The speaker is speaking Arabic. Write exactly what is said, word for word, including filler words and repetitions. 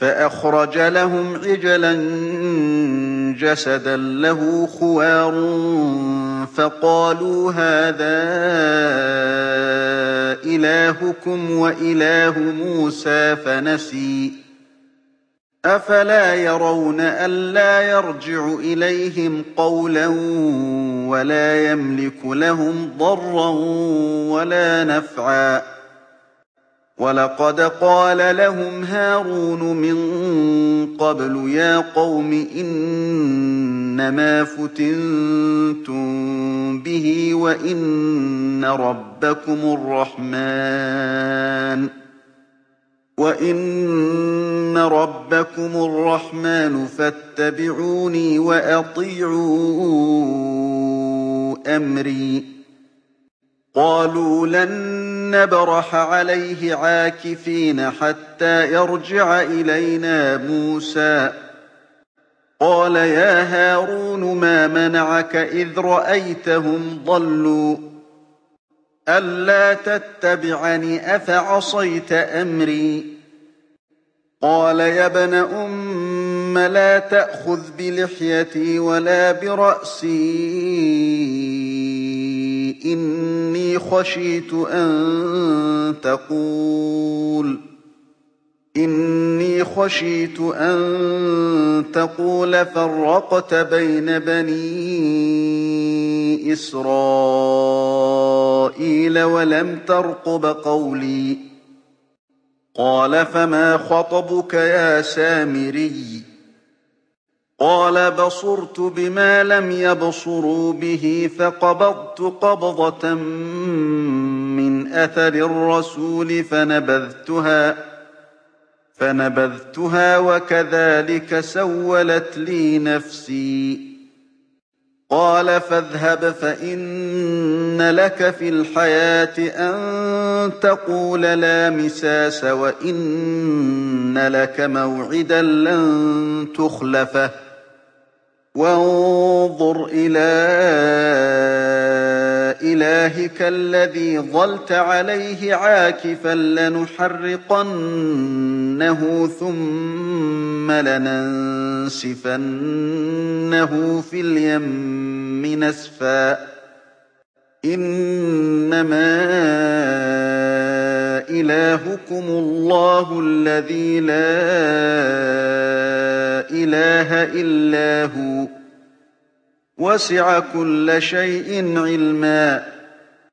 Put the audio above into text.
فأخرج لهم عجلا جسدا له خوار فقالوا هذا إلهكم وإله موسى فنسي أفلا يرون ألا يرجع إليهم قولا ولا يملك لهم ضرا ولا نفعا ولقد قال لهم هارون من قبل يا قوم إنما فتنتم به وإن ربكم الرحمن وإن ربكم الرحمن فاتبعوني وأطيعوا أمري قالوا لن نبرح عليه عاكفين حتى يرجع إلينا موسى قال يا هارون ما منعك إذ رأيتهم ضلوا ألا تتبعني أفعصيت أمري قال يا ابن أم لا تأخذ بلحيتي ولا برأسي إني خشيت أن تقول إني خشيت أن تقول فرقت بين بني إسرائيل ولم ترقب قولي قال فما خطبك يا سامري قال بصرت بما لم يبصروا به فقبضت قبضة من أثر الرسول فنبذتها فنبذتها وكذلك سولت لي نفسي قال فاذهب فإن لك في الحياة أن تقول لا مساس وإن لك موعدا لن تخلفه وانظر إلى إلهك الذي ظلت عليه عاكفا لنحرقنه ثم لننسفنه في اليم نسفا إنما إلهكم الله الذي لا إله إلا هو وسع كل شيء علما